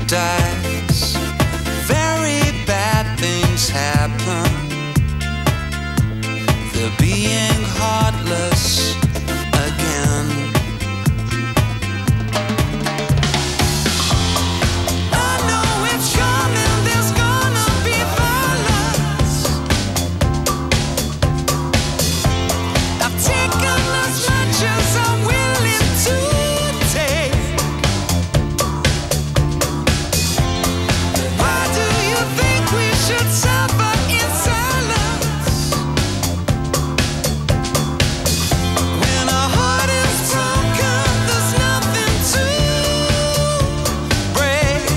dies. Very bad things happen. They're being heartless again. I know it's coming, there's gonna be violence. I've taken as much as I'm willing to take. Why do you think we should suffer in silence? When our heart is broken, there's nothing to break.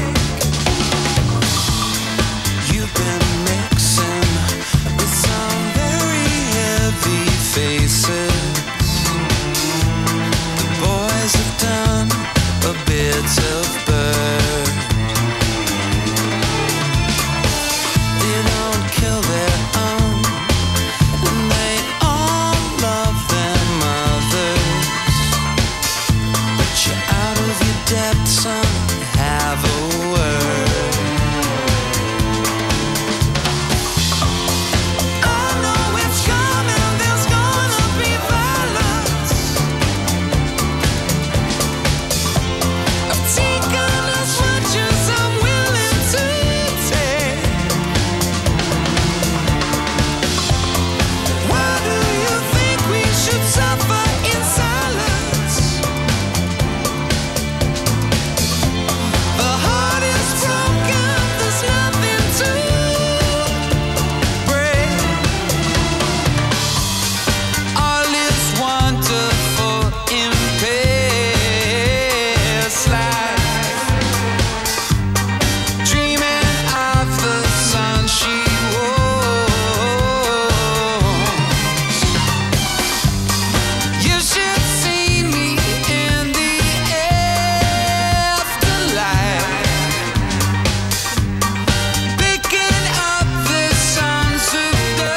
You've been mixing with some very heavy faces. The boys have done a bit of bird. They don't kill their own, and they all love their mothers. But you're out of your depth, son, have a word. I know it's coming, there's gonna be violence. I've taken as much as I'm willing to take. Why do you think we should suffer in silence? The heart is broken, there's nothing to break. All is wonderful in past life. Dreaming of the sun she was. You should see me in the afterlife, picking up the sons of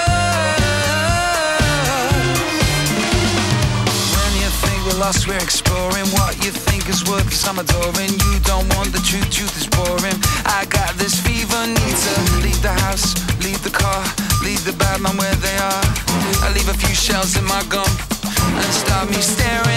dust. When you think we're lost, we're exploring what you think is worth, 'cause I'm adoring. You don't want the truth, truth is boring. I got this fever, need to leave the house, leave the car, leave the bad man where they are. I leave a few shells in my gum and start me staring